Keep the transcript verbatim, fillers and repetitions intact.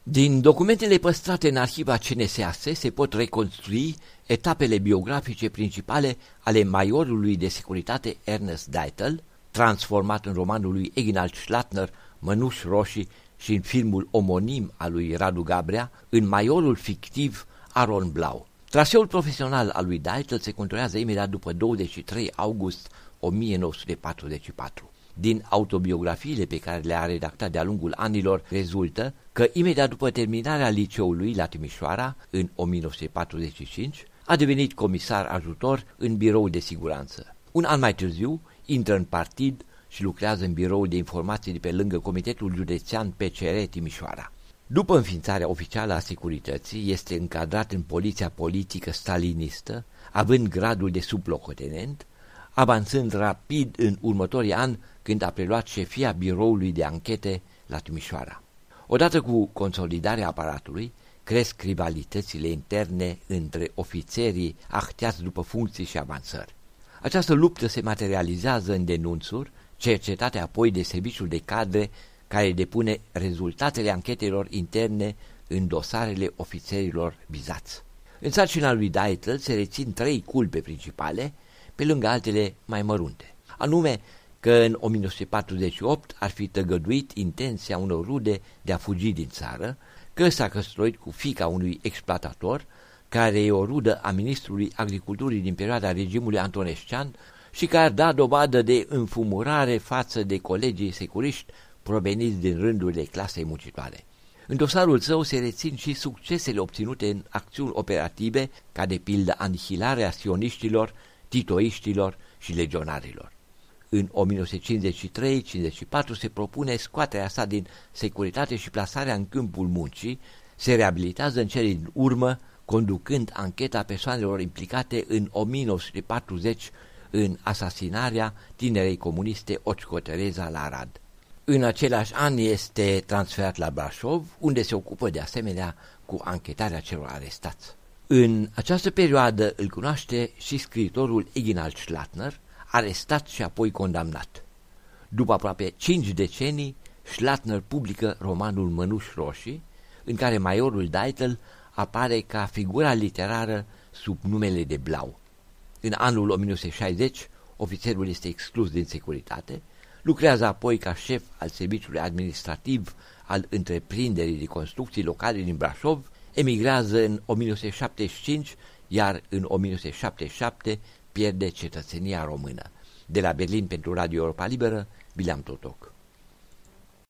Din documentele păstrate în arhiva C N S A S se pot reconstrui etapele biografice principale ale maiorului de securitate Ernest Deitel, transformat în romanul lui Eginald Schlattner, Mănuși Roșii, și în filmul omonim al lui Radu Gabrea, în maiorul fictiv Aron Blau. Traseul profesional al lui Deitel se conturează imediat după douăzeci și trei august o mie nouă sute patruzeci și patru. Din autobiografiile pe care le-a redactat de-a lungul anilor rezultă că imediat după terminarea liceului la Timișoara, în o mie nouă sute patruzeci și cinci, a devenit comisar ajutor în birou de siguranță. Un an mai târziu intră în partid și lucrează în biroul de informații de pe lângă Comitetul Județean P C R Timișoara. După înființarea oficială a securității, este încadrat în poliția politică stalinistă, având gradul de sublocotenent, avansând rapid în următorii ani când a preluat șefia biroului de anchete la Timișoara. Odată cu consolidarea aparatului, cresc rivalitățile interne între ofițerii ahteați după funcții și avansări. Această luptă se materializează în denunțuri, cercetate apoi de serviciul de cadre care depune rezultatele anchetelor interne în dosarele ofițerilor vizați. În sarcina lui Deitel se rețin trei culpe principale, pe lângă altele mai mărunte, anume că în o mie nouă sute patruzeci și opt ar fi tăgăduit intenția unor rude de a fugi din țară, că s-a căsătorit cu fiica unui exploatator, care e o rudă a ministrului agriculturii din perioada regimului Antonescian și care ar da dovadă de înfumurare față de colegii securiști proveniți din rândurile clasei muncitoare. În dosarul său se rețin și succesele obținute în acțiuni operative, ca de pildă anihilarea sioniștilor, titoiștilor și legionarilor. În o mie nouă sute cincizeci și trei cincizeci și patru se propune scoaterea sa din securitate și plasarea în câmpul muncii, se reabilitează în cele din urmă, conducând ancheta persoanelor implicate în o mie nouă sute patruzeci în asasinarea tinerei comuniste Occo Tereza la Arad. În același an este transferat la Brașov, unde se ocupă de asemenea cu anchetarea celor arestați. În această perioadă îl cunoaște și scriitorul Eginald Schlattner, arestat și apoi condamnat. După aproape cinci decenii, Schlattner publică romanul Mănuși Roșii, în care maiorul Deitel apare ca figura literară sub numele de Blau. În anul o mie nouă sute șaizeci, ofițerul este exclus din securitate, lucrează apoi ca șef al serviciului administrativ al întreprinderii de construcții locale din Brașov, emigrează în o mie nouă sute șaptezeci și cinci, iar în o mie nouă sute șaptezeci și șapte pierde cetățenia română. De la Berlin pentru Radio Europa Liberă, Bileam Totoc.